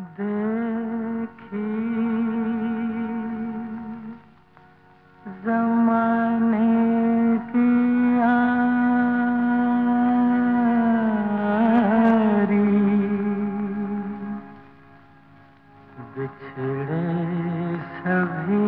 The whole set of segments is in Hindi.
देखी ज़माने की यारी, बिछड़े सभी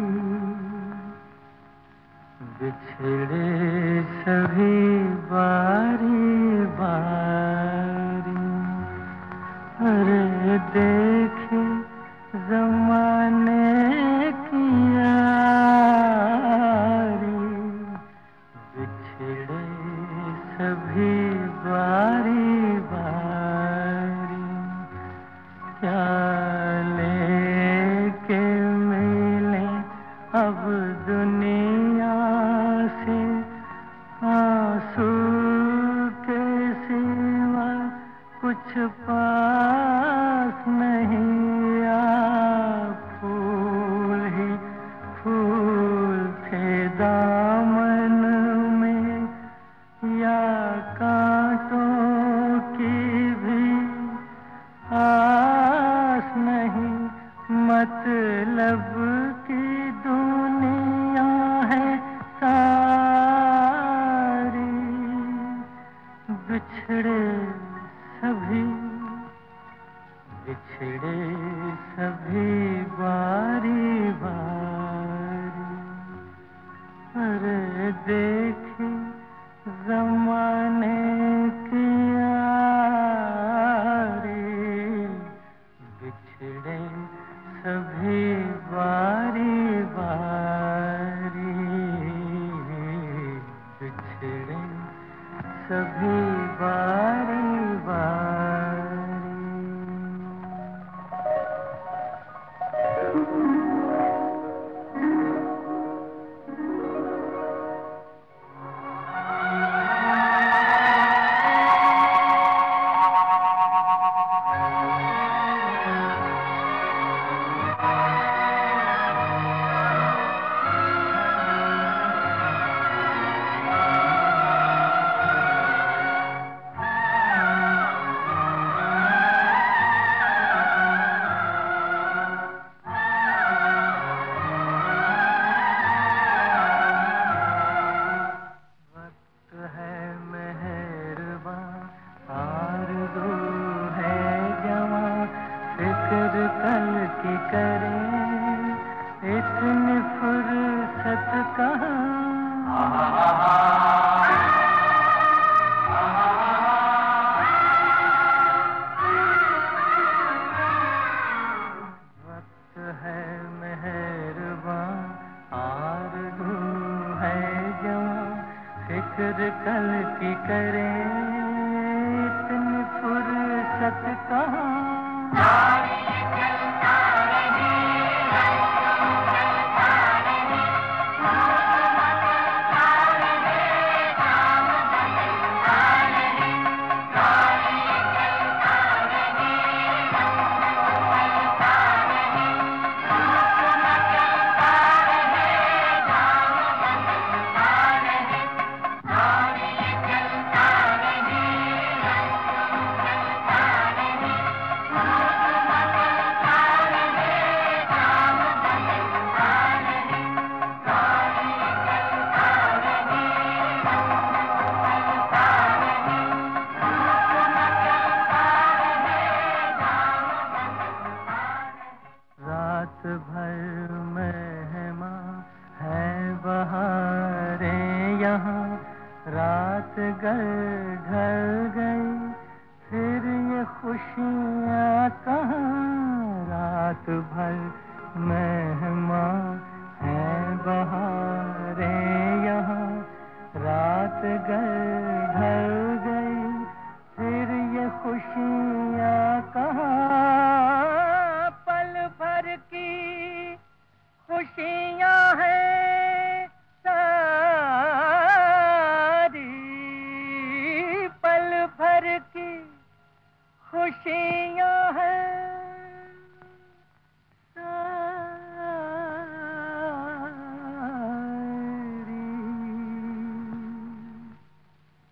बारी बारी। अरे देखे ज़माने की यारी, बिछड़े सभी बारी बारी। क्या लेके मिले अब दुनिया से, आंसू के सिवा कुछ पास नहीं। आ फूल ही फूल थे दामन में, या कांटों की भी आस नहीं। मतलब की दुनिया है सारी, बिछड़े सभी बारी बारी। अरे देखी ज़माने की यारी, बिछड़े सभी बारी बारी। बिछड़े सभी बारी बारी। फिक्र कल की करें, इतनी फुर्सत कहाँ। वक्त है मेहरबां, आरज़ू है जवां, फिक्र कल की करें, इतनी फुर्सत कहाँ। रात भर मेहमां है बहारें यहाँ, रात गर ढल गई फिर ये खुशियाँ कहाँ। रात भर मेहमां है बहारें यहाँ, रात गर ढल गई फिर ये खुशियाँ कहाँ। पल भर की खुशियाँ हैं सारी, पल भर की खुशियाँ हैं सारी,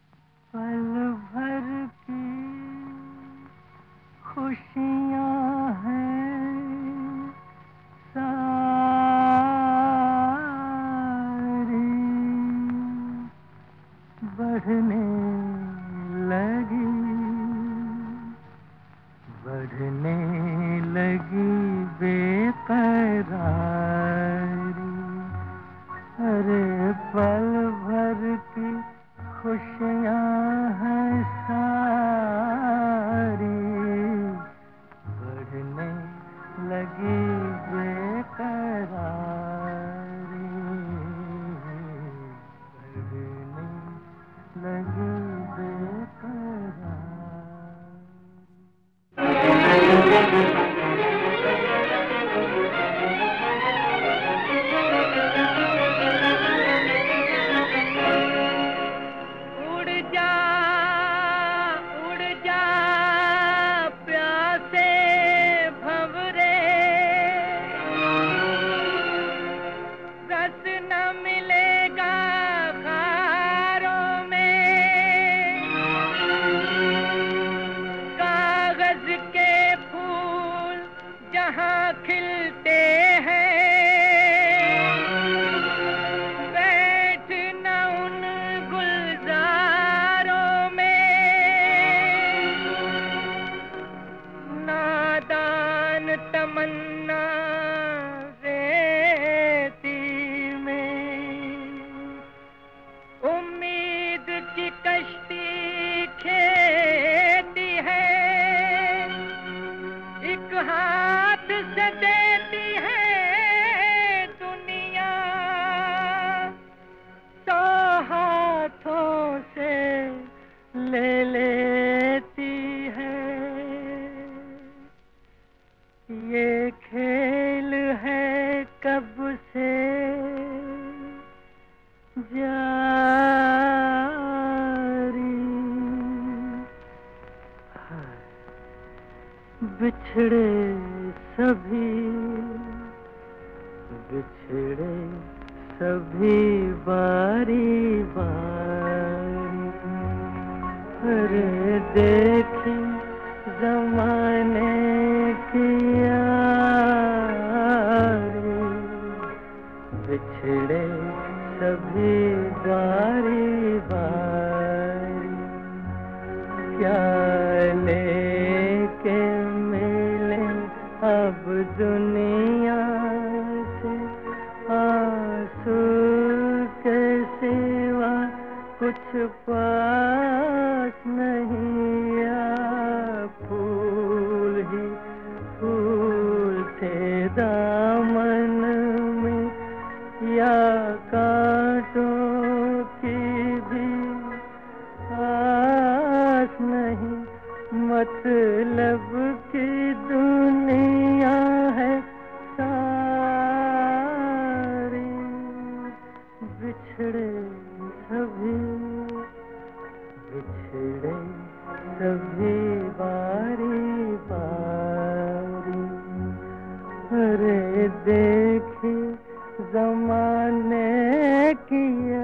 पल भर की खुशियाँ बिछड़े सभी, बिछड़े सभी बारी बारी। अरे देखी जमाने की यारी, बिछड़े सभी बारी बारी। क्या लेके मिले अब दुनिया से, आंसू के सिवा कुछ पास नहीं। या फूल ही फूल थे दामन में, या कांटों की भी आस नहीं। मतलब की दुनिया है सारी, बिछड़े सभी, बिछड़े सभी बारी बारी। अरे देखी जमाने की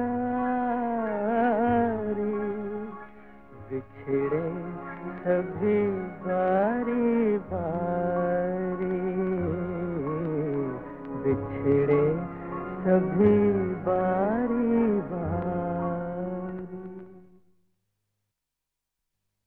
यारी, बिछड़े सभी बारी बारी, बिछड़े सभी बारी।